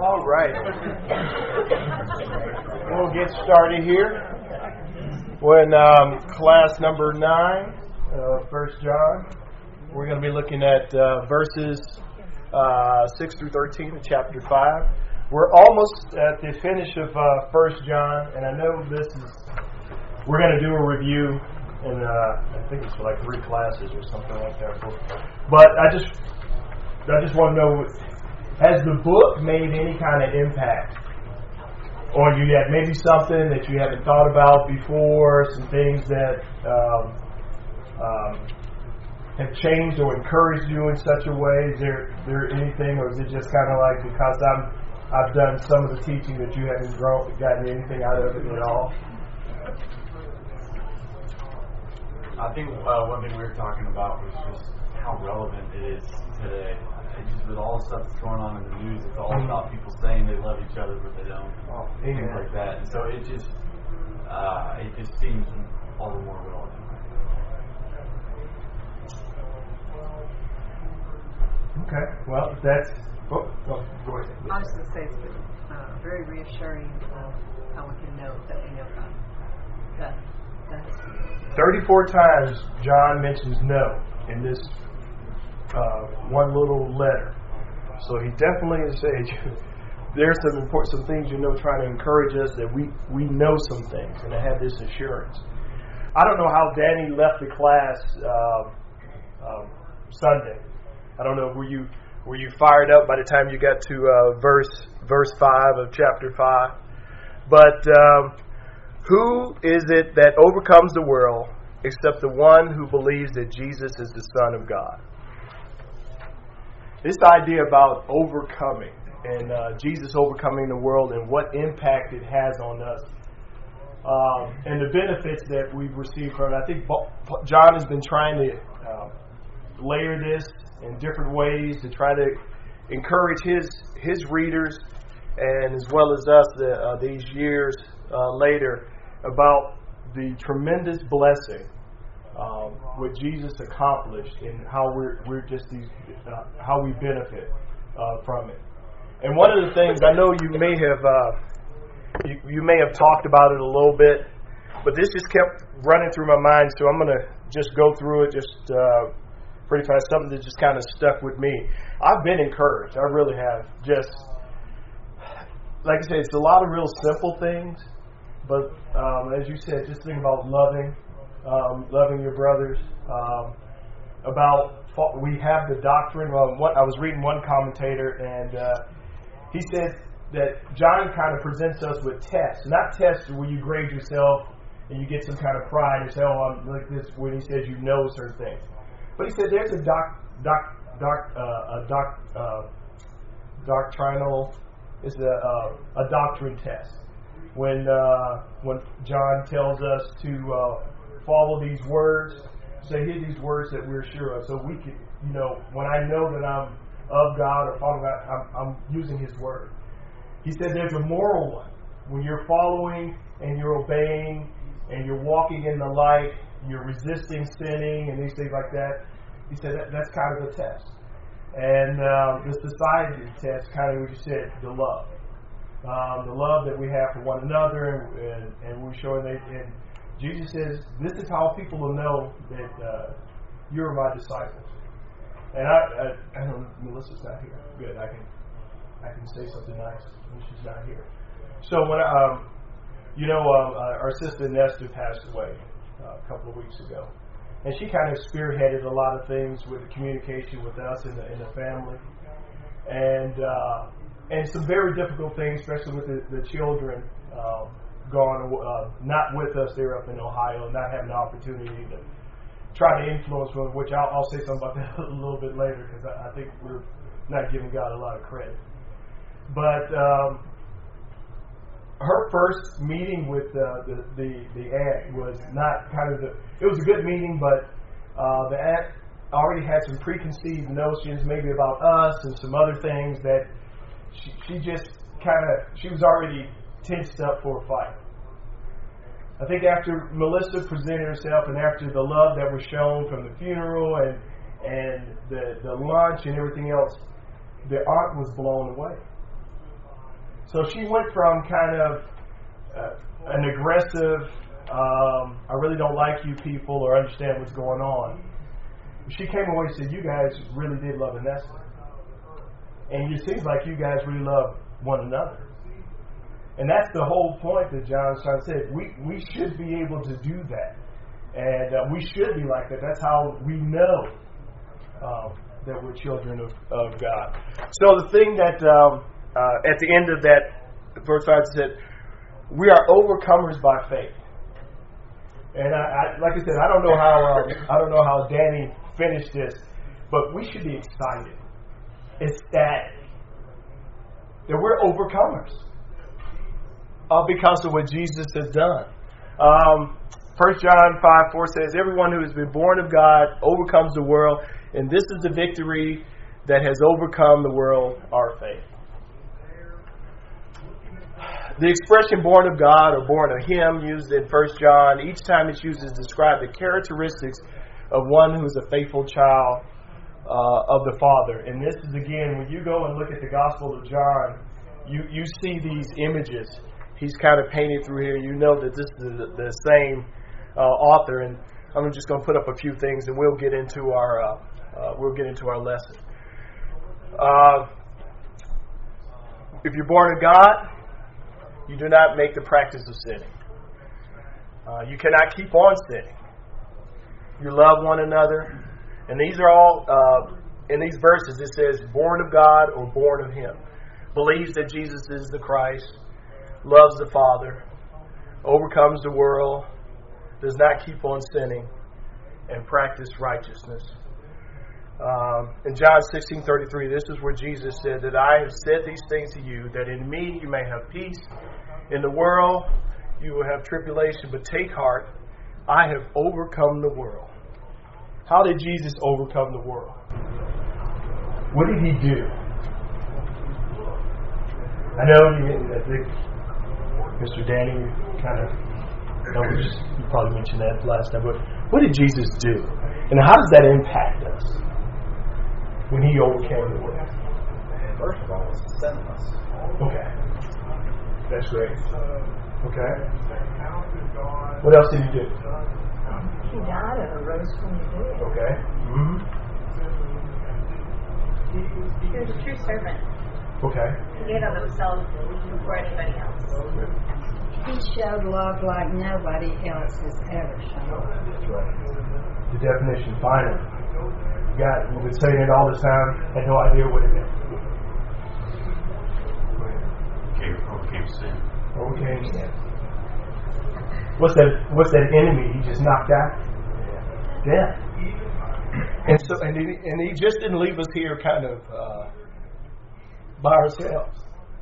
All right. We'll get started here. We're in class number 9, 1 John. We're going to be looking at verses 6 through 13 of chapter 5. We're almost at the finish of 1 John, and I know we're going to do a review, and I think it's for like 3 classes or something like that. But I just want to know, has the book made any kind of impact on you yet? Maybe something that you haven't thought about before, some things that have changed or encouraged you in such a way? Is there anything, or is it just kind of like because I've done some of the teaching that you haven't gotten anything out of it at all? I think one thing we were talking about was just how relevant it is today. Just with all the stuff that's going on in the news, it's all about people saying they love each other, but they don't. Things like that. And so it just seems all the more relevant. Okay. Well, that's... go ahead. I was going to say it's been very reassuring how we can know that we know God. That is 34 times John mentions no in this one little letter. So he definitely is saying there's some things, trying to encourage us that we know some things and to have this assurance. I don't know how Danny left the class Sunday. I don't know, were you fired up by the time you got to verse 5 of chapter 5? But who is it that overcomes the world except the one who believes that Jesus is the Son of God? This idea about overcoming and Jesus overcoming the world and what impact it has on us and the benefits that we've received from it. I think John has been trying to layer this in different ways to try to encourage his readers and as well as us these years later about the tremendous blessing what Jesus accomplished and how we're just how we benefit from it. And one of the things I know you may have talked about it a little bit, but this just kept running through my mind, so I'm going to just go through it pretty fast. Something that just kind of stuck with me. I've been encouraged. I really have. Just like I said, it's a lot of real simple things, but as you said, just think about loving your brothers. We have the doctrine. I was reading one commentator, and he said that John kind of presents us with tests, not tests where you grade yourself and you get some kind of pride and say, "Oh, I'm like this." When he says you know certain things, but he said there's a doctrinal. It's a doctrine test. When John tells us to follow these words, say, hear these words that we're sure of. So we can, when I know that I'm of God or follow God, I'm using His word. He said there's a moral one. When you're following and you're obeying and you're walking in the light, you're resisting sinning and these things like that. He said that's kind of a test. And the society test, kind of what you said, the love. The love that we have for one another, and we're showing that. And Jesus says, this is how people will know that you're my disciples. And I don't know, Melissa's not here. Good, I can say something nice when she's not here. So when our sister Nesta passed away a couple of weeks ago, and she kind of spearheaded a lot of things with the communication with us in the family, and some very difficult things, especially with the children gone, not with us. They were up in Ohio, not having the opportunity to try to influence them, which I'll say something about that a little bit later, because I think we're not giving God a lot of credit. But her first meeting with the aunt was not kind of it was a good meeting, but the aunt already had some preconceived notions maybe about us and some other things that she was already tensed up for a fight. I think after Melissa presented herself and after the love that was shown from the funeral and the lunch and everything else, the aunt was blown away. So she went from kind of an aggressive, I really don't like you people or understand what's going on. She came away and said, you guys really did love Vanessa. And it seems like you guys really love one another. And that's the whole point that John's trying to say. We should be able to do that. And we should be like that. That's how we know that we're children of God. So the thing that at the end of that, verse 5 said, we are overcomers by faith. And I like I said, I don't know how Danny finished this, but we should be excited, ecstatic that we're overcomers because of what Jesus has done. 1 John 5:4 says, everyone who has been born of God overcomes the world, and this is the victory that has overcome the world, our faith. The expression born of God or born of Him used in 1 John, each time it's used to describe the characteristics of one who is a faithful child of the Father. And this is, again, when you go and look at the Gospel of John, you see these images. He's kind of painted through here. You know that this is the same author. And I'm just going to put up a few things, and we'll get into our lesson. If you're born of God, you do not make the practice of sinning. You cannot keep on sinning. You love one another. And these are all, in these verses, it says, born of God or born of Him. Believes that Jesus is the Christ. Loves the Father. Overcomes the world. Does not keep on sinning. And practice righteousness. In John 16:33, this is where Jesus said that I have said these things to you, that in me you may have peace. In the world you will have tribulation, but take heart, I have overcome the world. How did Jesus overcome the world? What did He do? I know I think Mr. Danny you probably mentioned that last time, but what did Jesus do? And how does that impact us when He overcame the world? First of all, it's sending us. Okay. That's great. Okay. What else did He do? He died and arose from the dead. Okay. Mm-hmm. He was a true servant. Okay. He gave of himself before anybody else. He showed love like nobody else has ever shown. That's right. The definition, finally. We've been saying it all the time, had no idea what it meant. Overcame sin. Overcame sin. What's that enemy he just knocked out? Death. And he just didn't leave us here kind of by ourselves.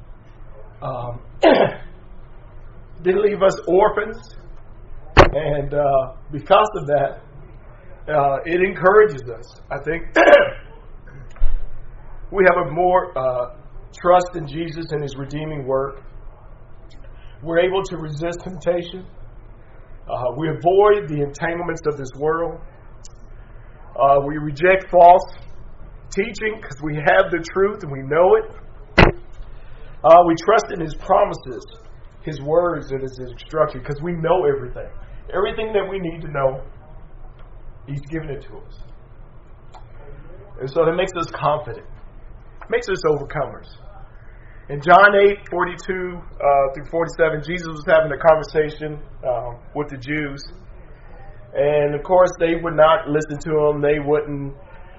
Didn't leave us orphans. And because of that, it encourages us. I think we have a more trust in Jesus and His redeeming work. We're able to resist temptation. We avoid the entanglements of this world. We reject false teaching because we have the truth and we know it. We trust in His promises, His words, and His instruction because we know everything. Everything that we need to know, He's given it to us. And so that makes us confident. Makes us overcomers. In John 8:42 through 47, Jesus was having a conversation with the Jews. And of course, they would not listen to Him. They wouldn't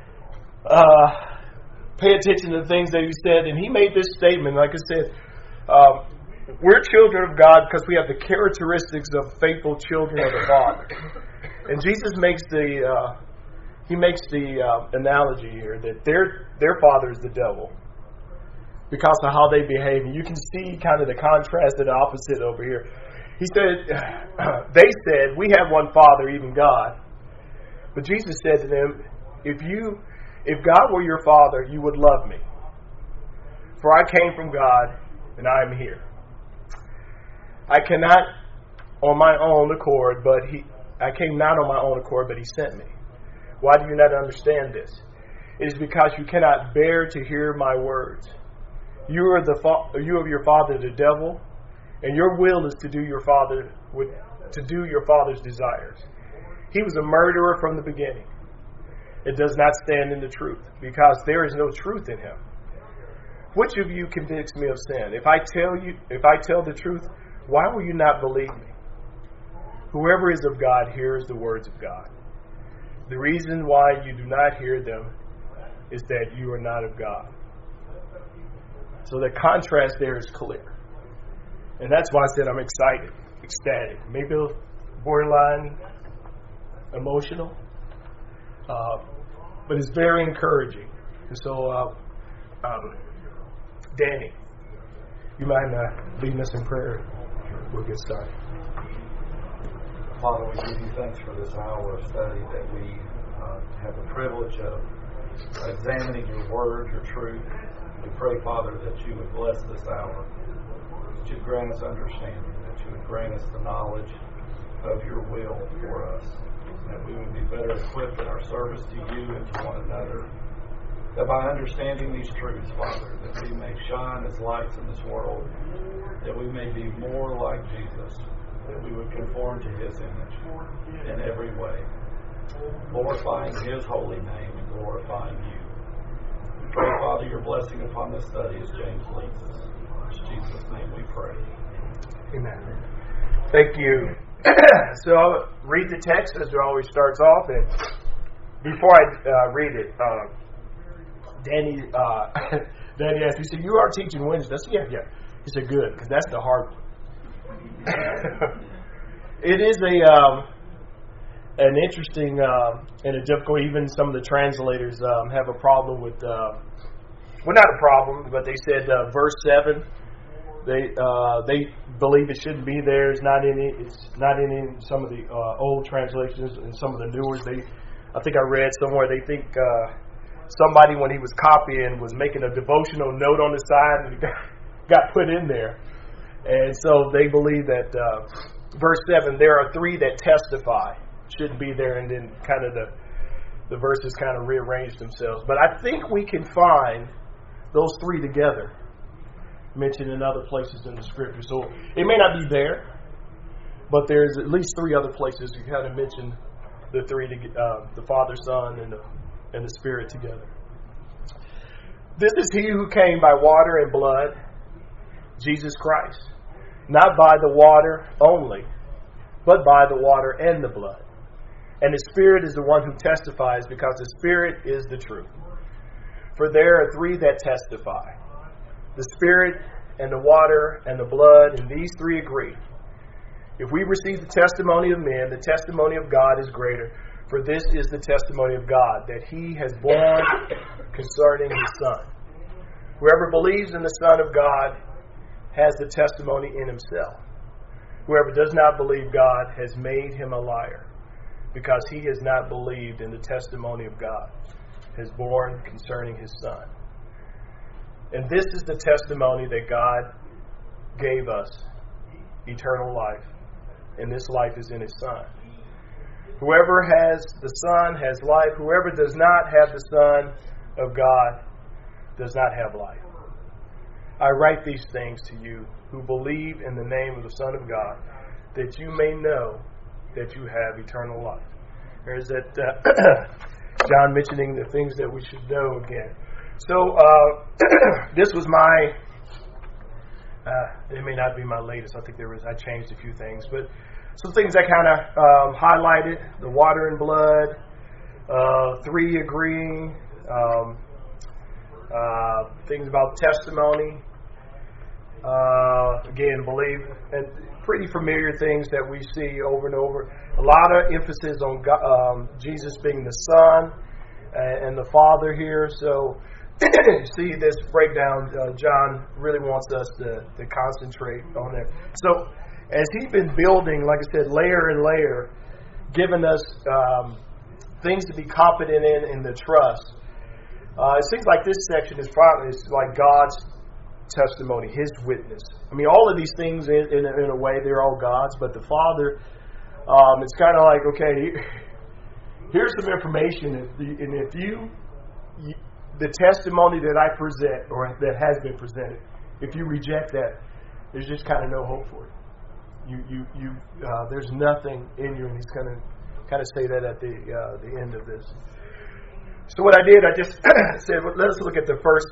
pay attention to the things that He said. And He made this statement, like I said, we're children of God because we have the characteristics of faithful children of the Father. And Jesus makes the analogy here that their father is the devil because of how they behave. And you can see kind of the contrast and the opposite over here. He said, they said, we have one Father, even God. But Jesus said to them, if God were your Father, you would love me. For I came from God, and I am here. I cannot on my own accord, I came not on my own accord, but He sent me. Why do you not understand this? It is because you cannot bear to hear my words. You are you of your father the devil, and your will is to do your father's desires. He was a murderer from the beginning. It does not stand in the truth, because there is no truth in him. Which of you convicts me of sin? If I tell the truth, why will you not believe me? Whoever is of God hears the words of God. The reason why you do not hear them is that you are not of God. So the contrast there is clear. And that's why I said I'm excited, ecstatic, maybe borderline emotional, but it's very encouraging. And so, Danny, you mind leading us in prayer? We'll get started. Father, we give you thanks for this hour of study that we have the privilege of examining your word, your truth. We pray, Father, that you would bless this hour, that you would grant us understanding, that you would grant us the knowledge of your will for us, that we would be better equipped in our service to you and to one another, that by understanding these truths, Father, that we may shine as lights in this world, that we may be more like Jesus, that we would conform to his image in every way, glorifying his holy name and glorifying you. We pray, Father, your blessing upon this study as James leads us. In Jesus' name we pray. Amen. Thank you. So I'll read the text as it always starts off. And before I read it, Danny asked, he said, you are teaching Wednesday. I said, yeah. He said, good, because that's the hard one. It is an interesting and a difficult. Even some of the translators have a problem with. Well, not a problem, but they said verse 7. They believe it shouldn't be there. It's not in it. It's not in some of the old translations and some of the newer. I think I read somewhere they think somebody, when he was copying, was making a devotional note on the side and it got put in there. And so they believe that verse 7, there are three that testify, shouldn't be there, and then kind of the verses kind of rearrange themselves. But I think we can find those three together mentioned in other places in the scripture. So it may not be there, but there's at least three other places you kind of mention the three, the Father, Son, and the Spirit together. This is he who came by water and blood, Jesus Christ, not by the water only, but by the water and the blood. And the Spirit is the one who testifies, because the Spirit is the truth. For there are three that testify, the Spirit and the water and the blood, and these three agree. If we receive the testimony of men, the testimony of God is greater. For this is the testimony of God, that he has borne concerning his Son. Whoever believes in the Son of God has the testimony in himself. Whoever does not believe God has made him a liar, because he has not believed in the testimony of God, has borne concerning his Son. And this is the testimony that God gave us, eternal life, and this life is in his Son. Whoever has the Son has life. Whoever does not have the Son of God does not have life. I write these things to you who believe in the name of the Son of God, that you may know that you have eternal life. There's that John mentioning the things that we should know again. So this was my, it may not be my latest. I think I changed a few things, but some things I kind of highlighted: the water and blood, three agreeing, things about testimony. Again, believe, and pretty familiar things that we see over and over. A lot of emphasis on God, Jesus being the Son and the Father here. So you see this breakdown. John really wants us to concentrate on it. So as he's been building, like I said, layer and layer, giving us things to be confident in the trust. It seems like this section is like God's testimony, his witness. I mean, all of these things, in a way, they're all God's, but the Father, it's kind of like, okay, here's some information, and if the testimony that I present, or that has been presented, if you reject that, there's just kind of no hope for you. There's nothing in you, and he's going to kind of say that at the end of this. So what I did, I just said, well, let's look at the first,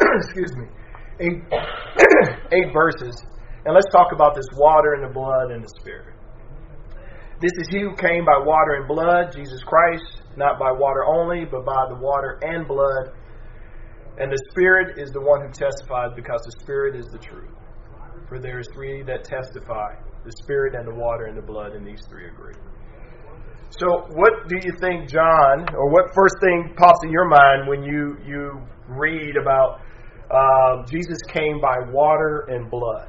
8 verses, and let's talk about this water and the blood and the Spirit. This is he who came by water and blood, Jesus Christ, not by water only, but by the water and blood. And the Spirit is the one who testifies, because the Spirit is the truth. For there is 3 that testify, the Spirit and the water and the blood, and these 3 agree. So what do you think, John, or what first thing pops in your mind when you read about Jesus came by water and blood?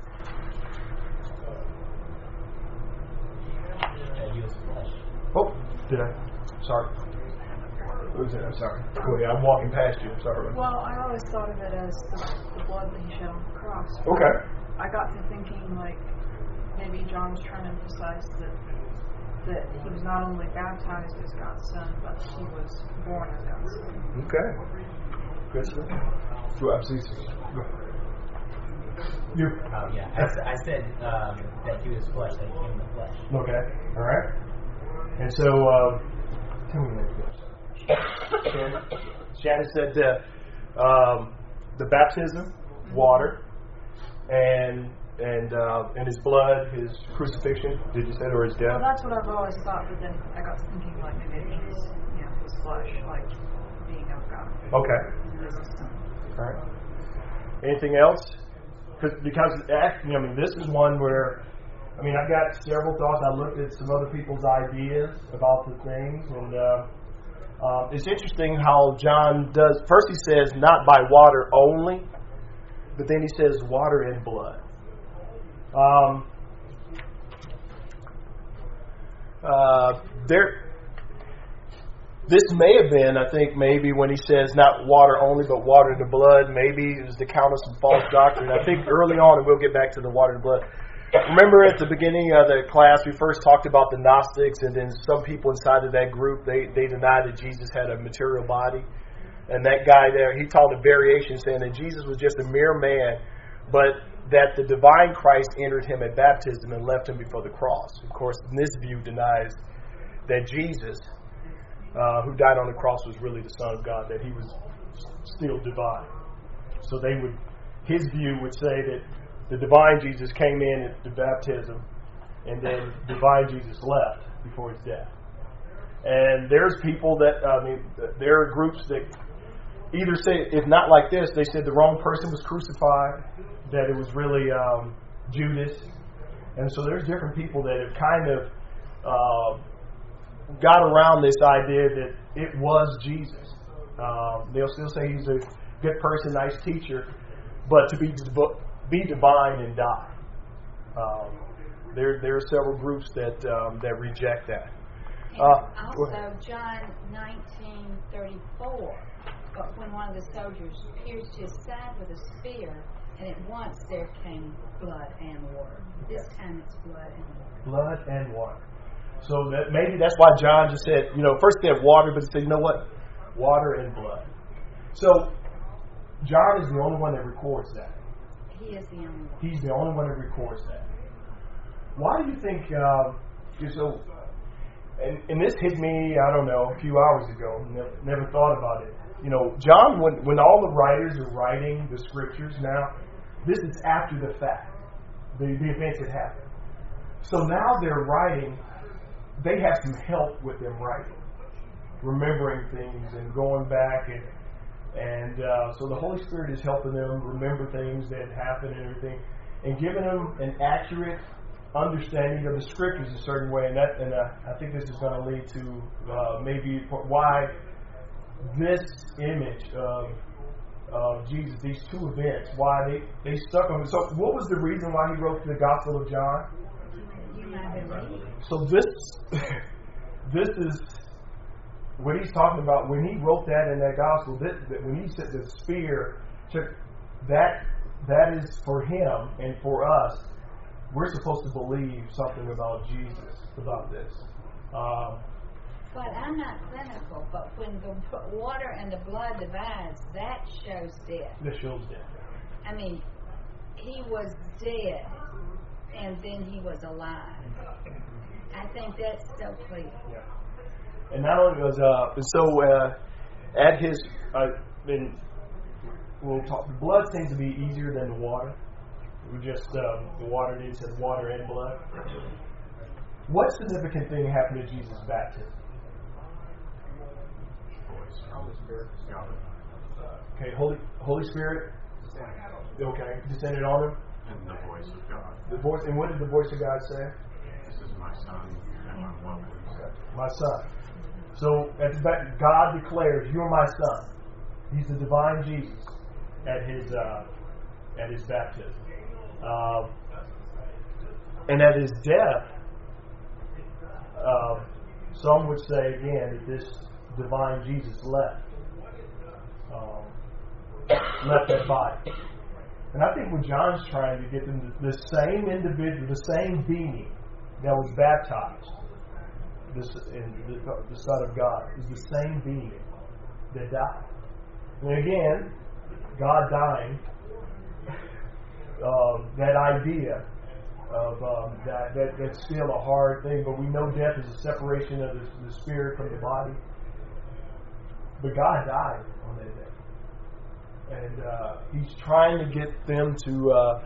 Oh, did I? Sorry. What was it? I'm sorry. Go ahead. I'm walking past you. I'm sorry. Well, I always thought of it as the blood that he shed on the cross. Okay. I got to thinking, like, maybe John was trying to emphasize that he was not only baptized as God's Son, but he was born as God's Son. Okay. Good stuff. Do I see? You. Yeah. I said that he was flesh, that he came in the flesh. Okay. All right. And so, tell me what it goes. Shannon said the baptism, water, and his blood, his crucifixion. Did you say, or his death? Well, that's what I've always thought, but then I got to thinking, like, maybe it means, his flesh, like being of God. Okay. All right. Anything else? Because this is one where, I've got several thoughts. I looked at some other people's ideas about the things, and it's interesting how John does. First he says, not by water only, but then he says water and blood. This may have been, I think, maybe when he says not water only, but water and the blood, maybe it was to counter some false doctrine. I think early on, and we'll get back to the water and blood. Remember at the beginning of the class, we first talked about the Gnostics, and then some people inside of that group, they denied that Jesus had a material body. And that guy there, he taught a variation saying that Jesus was just a mere man, but that the divine Christ entered him at baptism and left him before the cross. Of course, this view denies that Jesus, who died on the cross, was really the Son of God, that he was still divine. So his view would say that the divine Jesus came in at the baptism, and then divine Jesus left before his death. And there's people that, there are groups that either say, if not like this, they said the wrong person was crucified, that it was really Judas. And so there's different people that have kind of got around this idea that it was Jesus. They'll still say he's a good person, nice teacher, but to be divine and die. There are several groups that reject that. Also, John 19:34, but when one of the soldiers pierced his side with a spear, and at once there came blood and water. This time it's blood and water. Blood and water. So that maybe that's why John just said, first they have water, but he said, you know what? Water and blood. So John is the only one that records that. He is the only one. He's the only one that records that. Why do you think, and this hit me, I don't know, a few hours ago, never thought about it. John, when all the writers are writing the scriptures now, this is after the fact, the events that happened. So now they're writing, they have some help with them writing, remembering things and going back, and so the Holy Spirit is helping them remember things that happened and everything, and giving them an accurate understanding of the scriptures a certain way. And I think this is going to lead to maybe why this image of Jesus, these two events, why they stuck on it. So what was the reason why he wrote the Gospel of John? So this is what he's talking about when he wrote that in that gospel. That when he said the spear, that is for him and for us. We're supposed to believe something about Jesus, about this. But I'm not clinical, but when the water and the blood divides, that shows death. That shows death. I mean, he was dead, and then he was alive. I think that's so clear. Yeah. And not only was at his, then we'll talk. The blood seems to be easier than the water. We just the water did said water and blood. What significant thing happened to Jesus' baptism? Holy Spirit. Okay, Holy Spirit. Okay, descended on him. And the voice of God. The voice, and what did the voice of God say? This is my son, and I'm well pleased. Okay, my son. So at the back, God declares, "You are my son." He's the divine Jesus at his baptism, and at his death. Some would say again that this divine Jesus left that body. And I think what John's trying to get them to, the same individual, the same being that was baptized, the Son of God, is the same being that died. And again, God dying, that idea of that's still a hard thing, but we know death is a separation of the spirit from the body. But God died on that day. And He's trying to get them to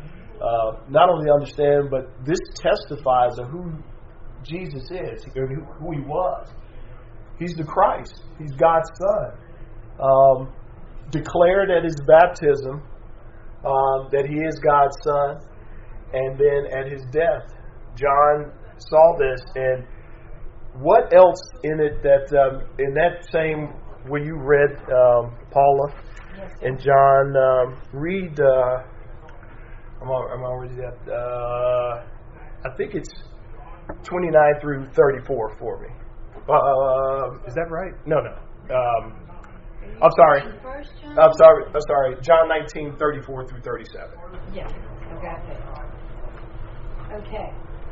not only understand, but this testifies of who Jesus is, who He was. He's the Christ. He's God's Son. Declared at His baptism that He is God's Son. And then at His death, John saw this. And what else in it that, in that same, where you read, Paula, and John, read, I'm already at, I think it's 29 through 34 for me. Is that right? No. I'm sorry. I'm sorry. John 19, 34 through 37. Yeah, I got that. Okay.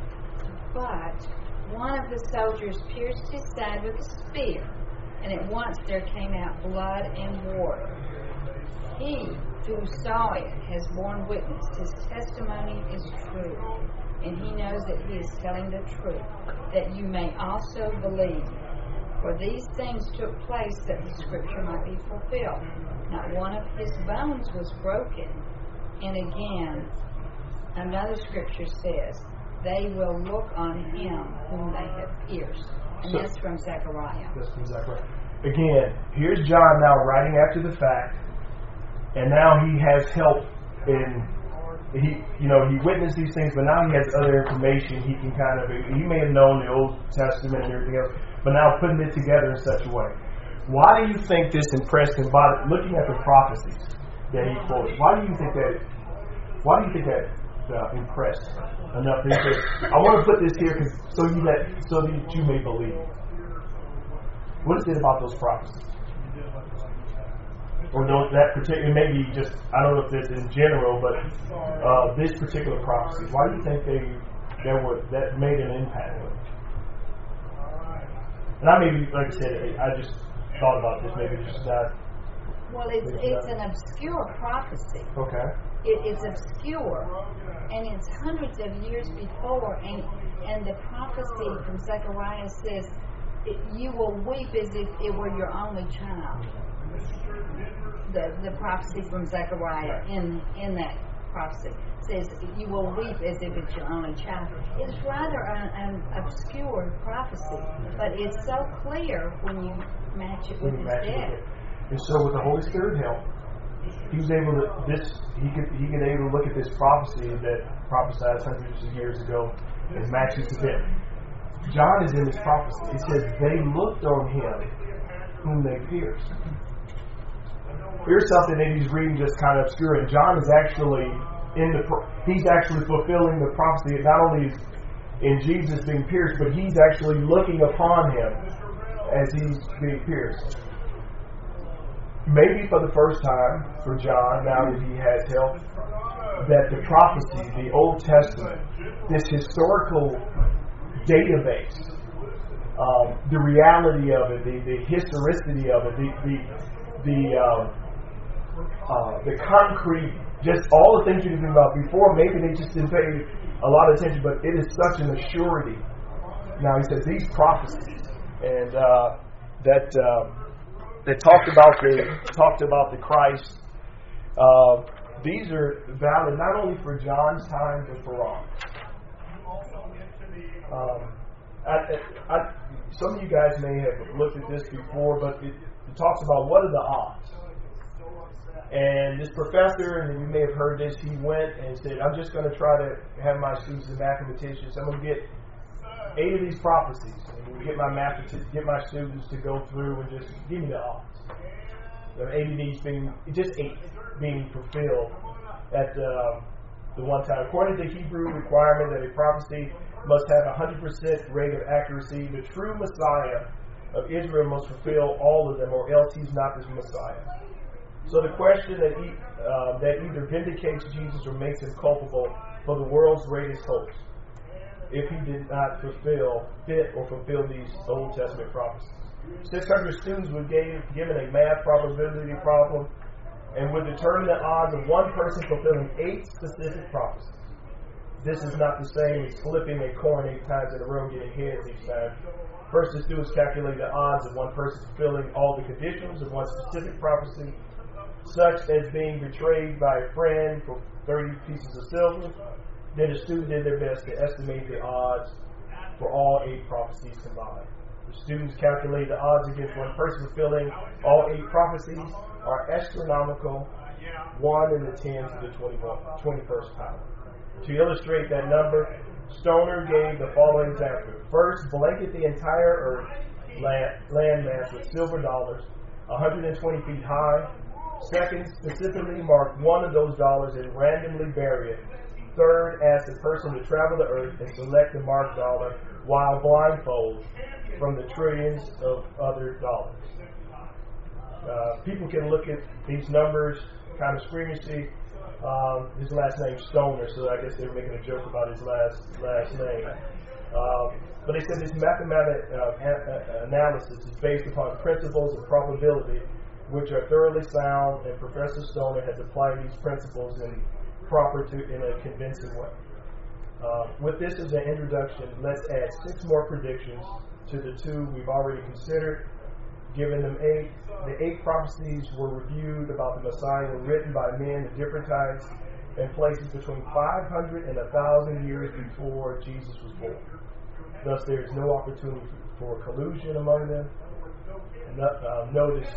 But one of the soldiers pierced his side with a spear, and at once there came out blood and water. He who saw it has borne witness. His testimony is true, and he knows that he is telling the truth, that you may also believe. For these things took place that the Scripture might be fulfilled. Not one of his bones was broken. And again, another Scripture says, they will look on him whom they have pierced. And that's from Zechariah. That's from Zechariah. Again, here's John now writing after the fact, and now he has help in, he witnessed these things, but now he has other information he can he may have known the Old Testament and everything else, but now putting it together in such a way. Why do you think this impressed him? By looking at the prophecies that he quoted, why do you think that impressed him enough? He said, I want to put this here so that you may believe. What is it about those prophecies? Or that particular, maybe just, I don't know if this in general, but this particular prophecy, why do you think that made an impact on it? And I maybe, like I said, I just thought about this, maybe just that. Well, it's an obscure prophecy. Okay. It's obscure, and it's hundreds of years before, and the prophecy from Zechariah says, you will weep as if it were your only child. The prophecy from Zechariah in that prophecy says you will weep as if it's your only child. It's rather an obscure prophecy, but it's so clear when you match it with his death. And so, with the Holy Spirit help, he was able to he could able to look at this prophecy that prophesied hundreds of years ago and match it to them. John is in this prophecy. It says they looked on him whom they pierced. Here's something that he's reading just kind of obscure, and John is actually he's actually fulfilling the prophecy. Not only is in Jesus being pierced, but he's actually looking upon him as he's being pierced. Maybe for the first time for John, now that he has help, that the prophecy, the Old Testament, this historical database the reality of it, the historicity of it, the concrete, just all the things you can think about before. Maybe they just didn't pay a lot of attention, but it is such an assurity. Now he says these prophecies, and that talked about the Christ. These are valid not only for John's time but for all. Some of you guys may have looked at this before, but it talks about what are the odds. And this professor, and you may have heard this, he went and said, I'm just going to try to have my students as mathematicians. I'm going to get 8 of these prophecies. And get my students to go through and just give me the odds. The 8 of these being, just 8 being fulfilled at the one time. According to the Hebrew requirement that a prophecy must have a 100% rate of accuracy, the true Messiah of Israel must fulfill all of them, or else he's not the Messiah. So the question that either vindicates Jesus or makes him culpable for the world's greatest hopes, if he did not fulfill these Old Testament prophecies. 600 students were given a math probability problem and would determine the odds of one person fulfilling 8 specific prophecies. This is not the same as flipping a coin 8 times in a row, getting heads each time. First, the students calculate the odds of one person fulfilling all the conditions of one specific prophecy, such as being betrayed by a friend for 30 pieces of silver. Then the student did their best to estimate the odds for all 8 prophecies combined. The students calculate the odds against one person fulfilling all 8 prophecies are astronomical, 1 in the 10 to the 21st power. To illustrate that number, Stoner gave the following example. First, blanket the entire earth land mass with silver dollars, 120 feet high. Second, specifically mark one of those dollars and randomly bury it. Third, ask the person to travel the earth and select the marked dollar while blindfolded from the trillions of other dollars. People can look at these numbers, kind of squeamishly. His last name's Stoner, so I guess they were making a joke about his last name. But they said this mathematic analysis is based upon principles of probability, which are thoroughly sound, and Professor Stoner has applied these principles in a convincing way. With this as an introduction, let's add 6 more predictions to the 2 we've already considered. Given them 8, the 8 prophecies were reviewed about the Messiah were written by men at different times and places between 500 and 1,000 years before Jesus was born. Thus, there is no opportunity for collusion among them. Notice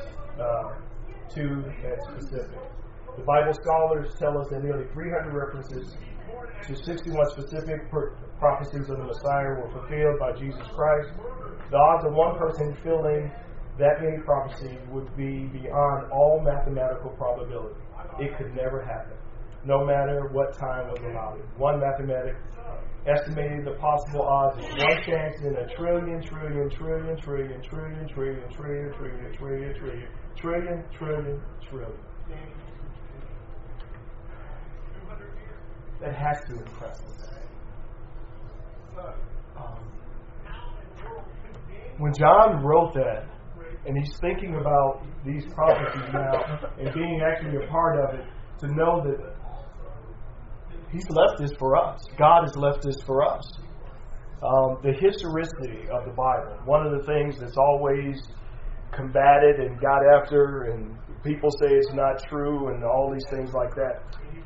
2 and specific. The Bible scholars tell us that nearly 300 references to 61 specific prophecies of the Messiah were fulfilled by Jesus Christ. The odds of one person fulfilling that many prophecies would be beyond all mathematical probability. It could never happen, no matter what time was allotted. One mathematic estimated the possible odds of one chance in a trillion. That has to impress us. When John wrote that, and he's thinking about these prophecies now and being actually a part of it, to know that he's left this for us. God has left this for us. The historicity of the Bible, one of the things that's always combated and got after, and people say it's not true and all these things like that.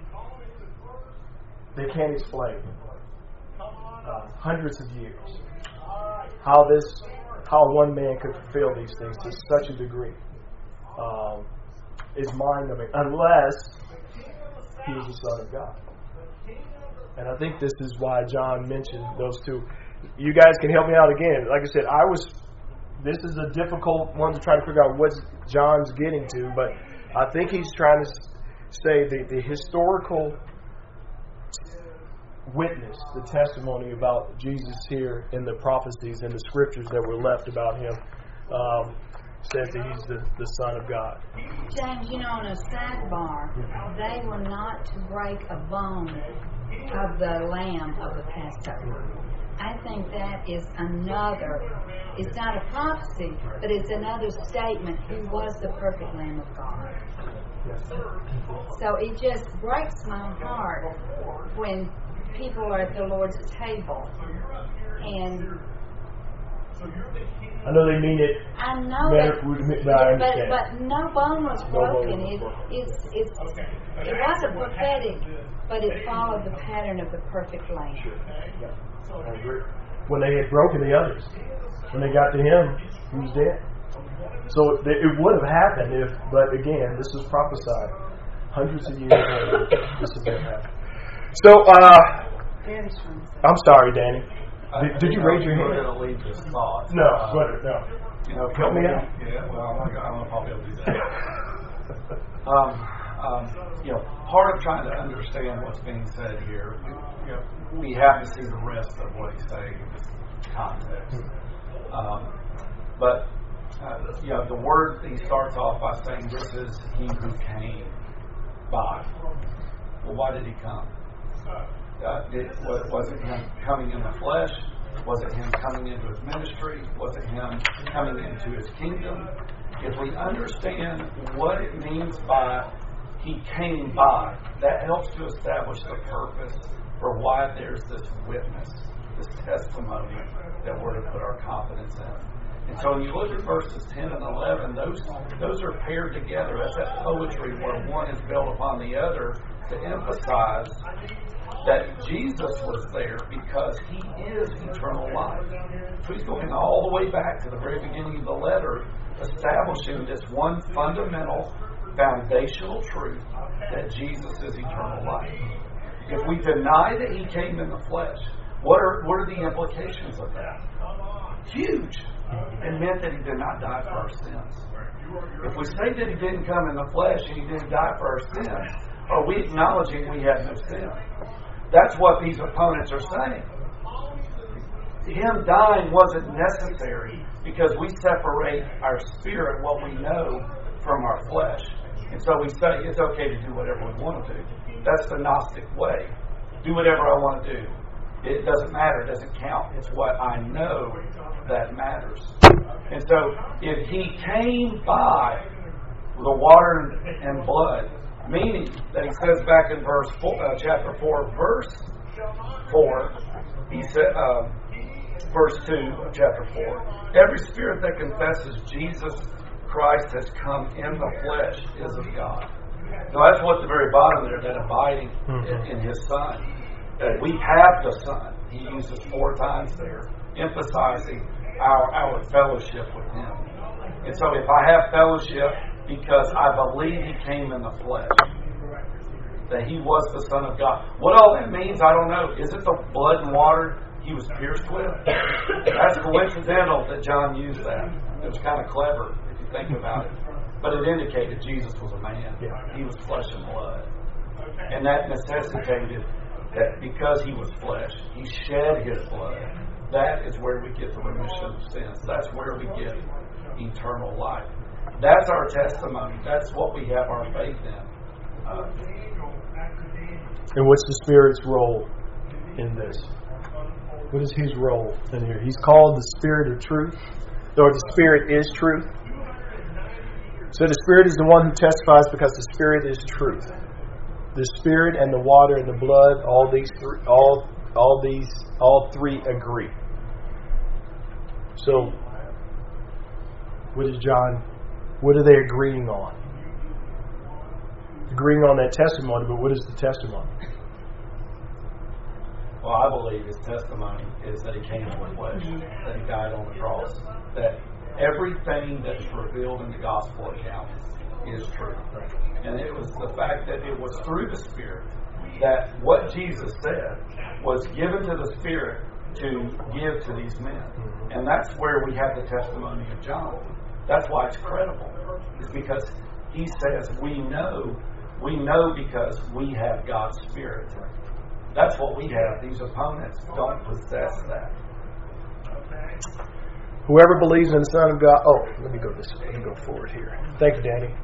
They can't explain hundreds of years how one man could fulfill these things to such a degree. Is mind-numbing, unless he is the Son of God. And I think this is why John mentioned those 2. You guys can help me out again. Like I said, this is a difficult one to try to figure out what John's getting to, but I think he's trying to say the historical witness, the testimony about Jesus here in the prophecies and the scriptures that were left about him, says that he's the Son of God. James, on a sidebar, they were not to break a bone of the lamb of the Passover. I think that is another, it's not a prophecy, but it's another statement. He was the perfect Lamb of God. So it just breaks my heart when people are at the Lord's table. And I know they mean it. I know that, I understand. but no bone was broken. It wasn't prophetic, but it followed the pattern of the perfect Lamb. I agree. When they had broken the others, when they got to him, he was dead. So it would have happened if, but again, this was prophesied hundreds of years later. This event happened. So, I'm sorry, Danny. Did you raise your hand? We're going to leave this thought. No, no. You know, help me out. Yeah, well, I don't know if I'll be able to do that. Part of trying to understand what's being said here, we have to see the rest of what he's saying in this context. But the word he starts off by saying, "This is he who came by." Well, why did he come? Was it him coming in the flesh? Was it him coming into his ministry? Was it him coming into his kingdom? If we understand what it means by he came by, that helps to establish the purpose for why there's this witness, this testimony that we're to put our confidence in. And so when you look at verses 10 and 11, those are paired together. That's that poetry where one is built upon the other to emphasize that Jesus was there because he is eternal life. So he's going all the way back to the very beginning of the letter, establishing this one fundamental, foundational truth that Jesus is eternal life. If we deny that he came in the flesh, what are the implications of that? Huge. It meant that he did not die for our sins. If we say that he didn't come in the flesh and he didn't die for our sins, are we acknowledging we have no sin? That's what these opponents are saying. Him dying wasn't necessary because we separate our spirit, what we know, from our flesh. And so we say it's okay to do whatever we want to do. That's the Gnostic way. Do whatever I want to do. It doesn't matter. It doesn't count. It's what I know that matters. And so if he came by the water and blood, meaning that he says back in chapter 4, verse 4, he said, verse 2 of chapter 4, every spirit that confesses Jesus Christ has come in the flesh is of God. Now that's what the very bottom there, that abiding in his Son. That we have the Son. He uses 4 times there, emphasizing our fellowship with him. And so if I have fellowship because I believe he came in the flesh, that he was the Son of God. What all that means, I don't know. Is it the blood and water he was pierced with? That's coincidental that John used that. It was kind of clever if you think about it. But it indicated Jesus was a man. He was flesh and blood. And that necessitated that because he was flesh, he shed his blood. That is where we get the remission of sins. That's where we get eternal life. That's our testimony. That's what we have our faith in. And what's the Spirit's role in this? What is his role in here? He's called the Spirit of truth, or the Spirit is truth. So the Spirit is the one who testifies because the Spirit is truth. The Spirit and the water and the blood, all three agree. So, what are they agreeing on? Agreeing on that testimony, but what is the testimony? Well, I believe his testimony is that he came in the flesh, that he died on the cross, that everything that's revealed in the gospel account is true. And it was the fact that it was through the Spirit that what Jesus said was given to the Spirit to give to these men. And that's where we have the testimony of John. That's why it's credible. It's because he says we know because we have God's Spirit. That's what we have. These opponents don't possess that. Whoever believes in the Son of God... Oh, let me go this way. Let me go forward here. Thank you, Danny.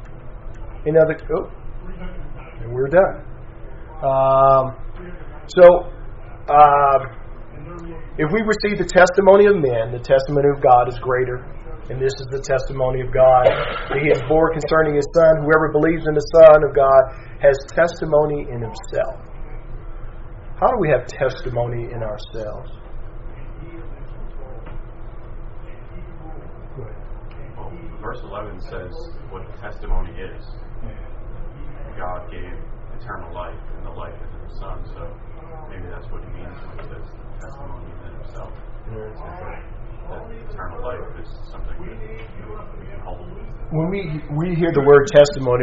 And we're done. If we receive the testimony of men, the testimony of God is greater. And this is the testimony of God that He has bore concerning His Son. Whoever believes in the Son of God has testimony in himself. How do we have testimony in ourselves? Well, verse 11 says what testimony is. God gave eternal life, and the life is in the Son. So maybe that's what He means when He says testimony in Himself. That eternal life is something that we can hold. When we hear the word testimony,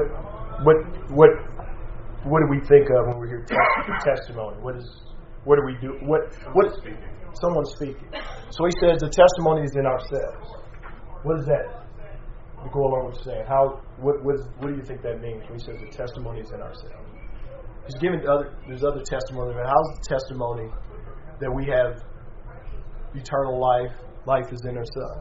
what do we think of when we hear testimony? What do we do? Someone's speaking. So he says the testimony is in ourselves. What does that go along with saying? What do you think that means when he says the testimony is in ourselves? He's giving there's other testimony. How's the testimony that we have eternal life? Life is in our Son.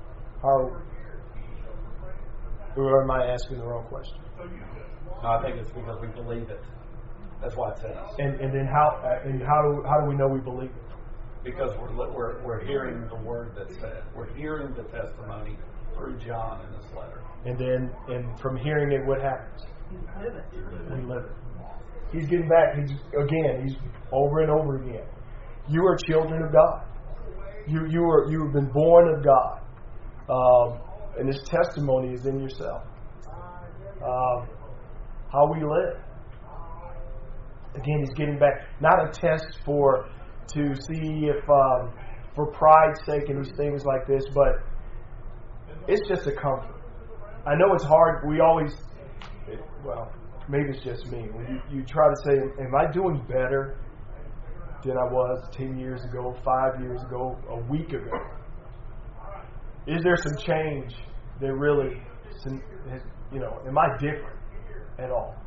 Or am I asking the wrong question? No, I think it's because we believe it. That's why it says. And then how do we know we believe it? Because we're hearing the word that's said. We're hearing the testimony through John in this letter. And from hearing it, what happens? We live it. He's getting back. He's over and over again. You are children of God. You have been born of God. And this testimony is in yourself. How we live. Again, he's getting back. Not a test to see if for pride's sake and these things like this, but it's just a comfort. I know it's hard. We always, maybe it's just me. When you try to say, am I doing better than I was 10 years ago, 5 years ago, a week ago? Is there some change that really, am I different at all?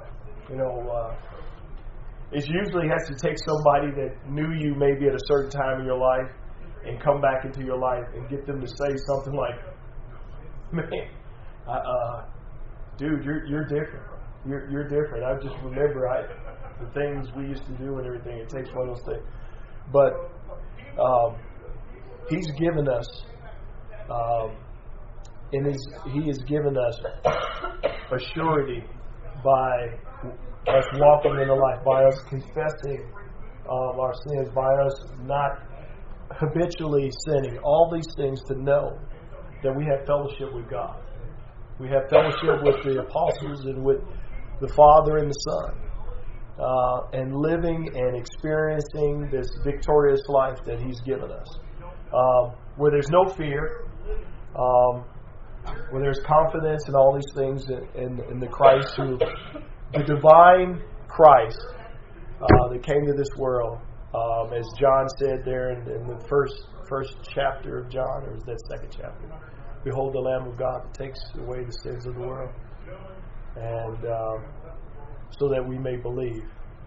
It usually has to take somebody that knew you maybe at a certain time in your life and come back into your life and get them to say something like, man, dude, you're different. You're different. I just remember the things we used to do and everything. It takes one of those things. But He's given us, He has given us a surety by us walking in the life, by us confessing our sins, by us not habitually sinning. All these things to know that we have fellowship with God. We have fellowship with the apostles and with the Father and the Son. And living and experiencing this victorious life that He's given us. Where there's no fear, where there's confidence in all these things in the Christ, the divine Christ that came to this world, as John said there in the first chapter of John, or is that second chapter? Behold the Lamb of God that takes away the sins of the world, and so that we may believe.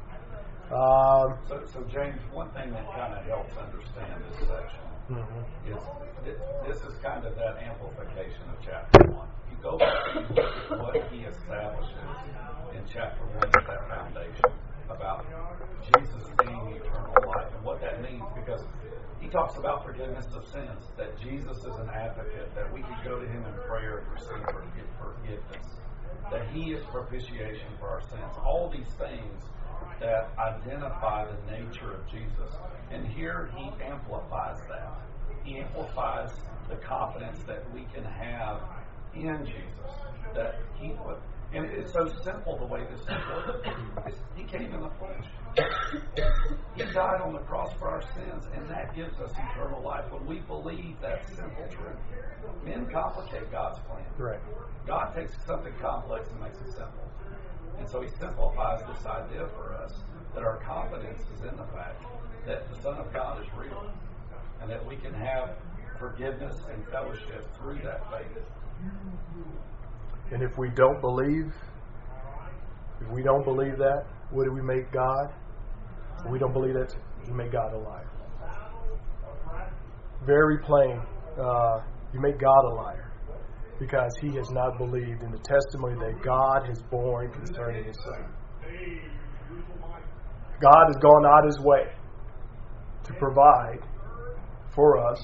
So James, one thing that kind of helps understand this section is this is kind of that amplification of chapter 1. You go back and look at what he establishes in chapter 1 as that foundation about Jesus being eternal life and what that means, because he talks about forgiveness of sins, that Jesus is an advocate, that we can go to Him in prayer and receive forgiveness, that He is propitiation for our sins. All these things that identify the nature of Jesus. And here he amplifies that. He amplifies the confidence that we can have in Jesus. That and it's so simple the way this is working. He came in the flesh. He died on the cross for our sins, and that gives us eternal life. When we believe that simple truth, men complicate God's plan. Right. God takes something complex and makes it simple. And so He simplifies this idea for us that our confidence is in the fact that the Son of God is real and that we can have forgiveness and fellowship through that faith. And if we don't believe that, what do we make God? If we don't believe that, we make God a liar. Very plain. You make God a liar. Because he has not believed in the testimony that God has borne concerning His Son. God has gone out His way to provide for us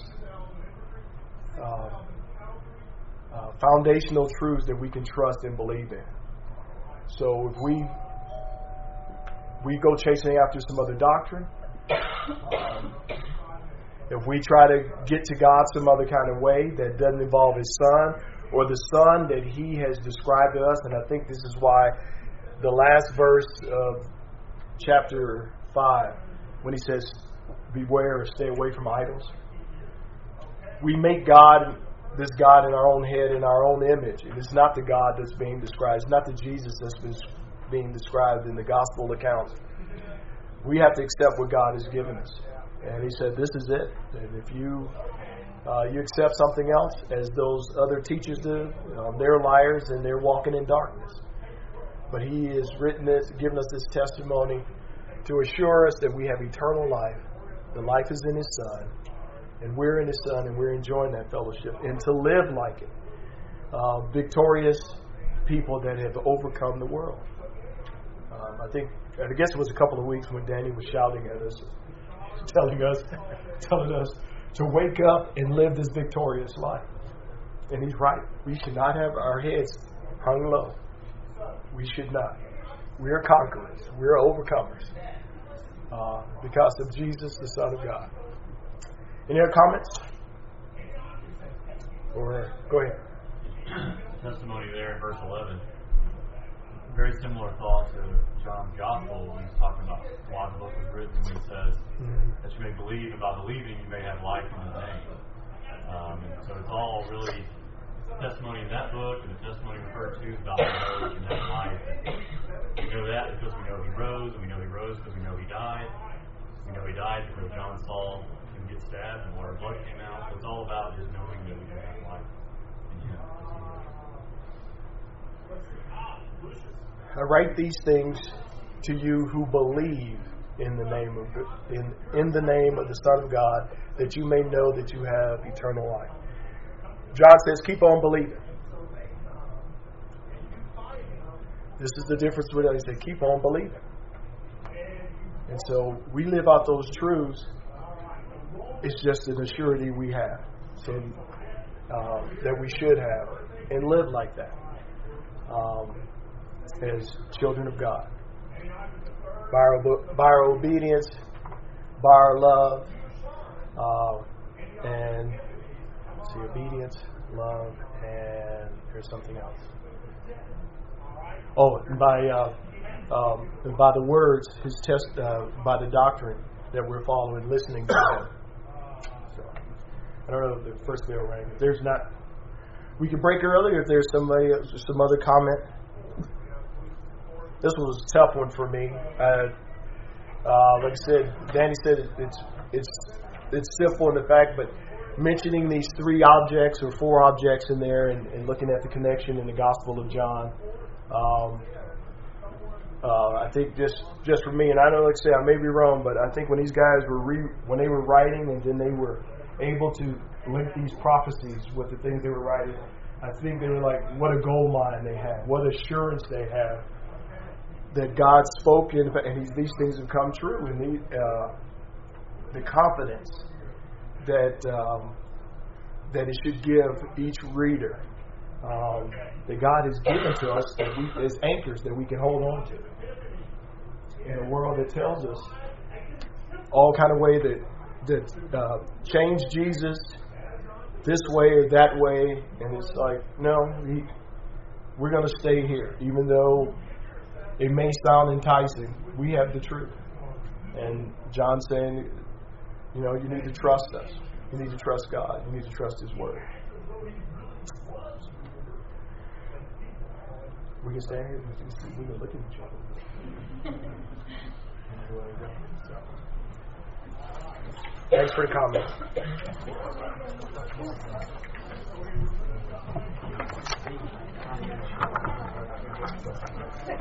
foundational truths that we can trust and believe in. So if we go chasing after some other doctrine, if we try to get to God some other kind of way that doesn't involve His Son or the Son that He has described to us, and I think this is why the last verse of chapter 5, when He says, beware or stay away from idols, we make this God in our own head, in our own image. And it's not the God that's being described. It's not the Jesus that's being described in the gospel accounts. We have to accept what God has given us. And He said, this is it. And if you accept something else, as those other teachers do, they're liars and they're walking in darkness. But He has written this, given us this testimony to assure us that we have eternal life. The life is in His Son. And we're in His Son, and we're enjoying that fellowship. And to live like it. Victorious people that have overcome the world. I guess it was a couple of weeks when Danny was shouting at us, telling us to wake up and live this victorious life. And he's right. We should not have our heads hung low. We should not. We are conquerors. We are overcomers. Because of Jesus, the Son of God. Any other comments? Or go ahead. Testimony there in verse 11. Very similar thought to John's Gospel when he's talking about why the book was written, when he says that you may believe, and by believing you may have life in His name. And so it's all really testimony in that book, and the testimony referred to is about the rose and that life. And we know that because we know He rose, and we know He rose because we know He died. We know He died because John saw Him get stabbed and water blood came out. So it's all about just knowing that we can have life in Him. I write these things to you who believe in the name of the name of the Son of God, that you may know that you have eternal life. John says, keep on believing. This is the difference with us. He said, keep on believing. And so we live out those truths. It's just an assurity we have, so that we should have, and live like that. As children of God, by our obedience, by our love, and obedience, love, and there's something else. Oh, and by the words, by the doctrine that we're following, listening to Him. So, I don't know if the first bell rang. If there's not, we can break early. If there's some other comment. This was a tough one for me. Like I said, Danny said it's simple in the fact, but mentioning these 3 objects or 4 objects in there and looking at the connection in the Gospel of John, I think just for me, and I know, like I say, I may be wrong, but I think when these guys when they were writing and then they were able to link these prophecies with the things they were writing, I think they were like, what a gold mine they had, what assurance they have that God spoke and these things have come true, and the confidence that it should give each reader that God has given to us as anchors that we can hold on to in a world that tells us all kind of way that change Jesus this way or that way, and it's like, no, we're going to stay here, even though it may sound enticing. We have the truth. And John's saying, you need to trust us. You need to trust God. You need to trust His Word. We can stand here. We can look at each other. Thanks for the comment.